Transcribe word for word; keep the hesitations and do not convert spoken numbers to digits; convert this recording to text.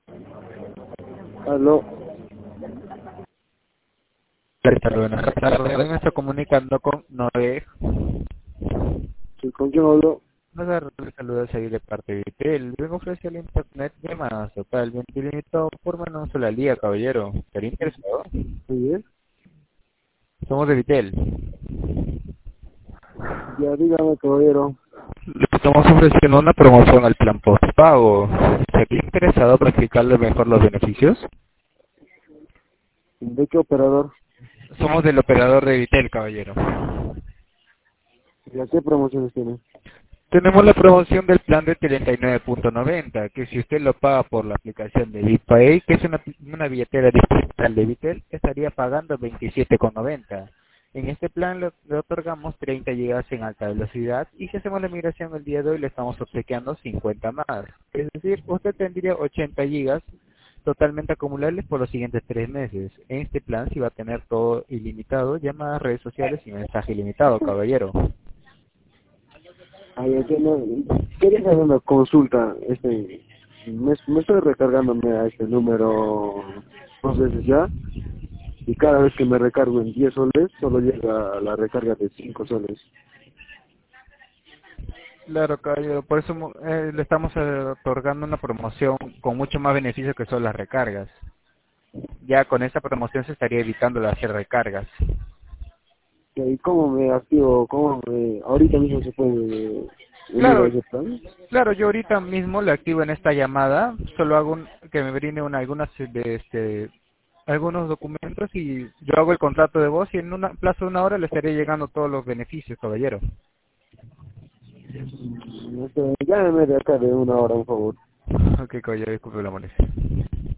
Aló, Buenas tardes, hoy me estoy comunicando con Noé. ¿sí, con quién hablo? Nos saludos ahí de parte de Vitel. Vengo a ofrecer el internet de más total, bien ilimitado por una sola liga, caballero. ¿Estaría interesado? Muy bien. Somos de Vitel. Ya dígame, caballero, Le estamos ofreciendo una promoción al plan postpago. ¿Estaría interesado para explicarle mejor los beneficios? ¿de qué operador? Somos del operador de Vitel, caballero. ¿Y a qué promociones tiene? Tenemos la promoción del plan de treinta y nueve punto noventa, que si usted lo paga por la aplicación de BitPay, que es una, una billetera digital de Vitel, estaría pagando veintisiete con noventa. En este plan le, le otorgamos treinta gigas en alta velocidad y si hacemos la migración el día de hoy le estamos obsequiando cincuenta más. Es decir, usted tendría ochenta gigas totalmente acumulables por los siguientes tres meses. En este plan sí va a tener todo ilimitado, llamadas, redes sociales y mensaje ilimitado, caballero. Ay, ya que no, quería hacer una consulta, este, me, me estoy recargándome a este número dos veces ya, y cada vez que me recargo en diez soles, solo llega a la recarga de cinco soles. Claro, caballero, por eso mo- eh, le estamos eh, otorgando una promoción con mucho más beneficio que son las recargas. Ya con esta promoción se estaría evitando las hacer recargas. ¿Y cómo me activo, cómo me, ahorita mismo se puede unir a Claro, ese plan? claro, yo ahorita mismo le activo en esta llamada, solo hago un- que me brinde una, algunas de este algunos documentos y yo hago el contrato de voz y en un plazo de una hora le estaré llegando todos los beneficios, caballero. Este, llámeme de acá de una hora, por favor. Ok, caballero, disculpe la molestia.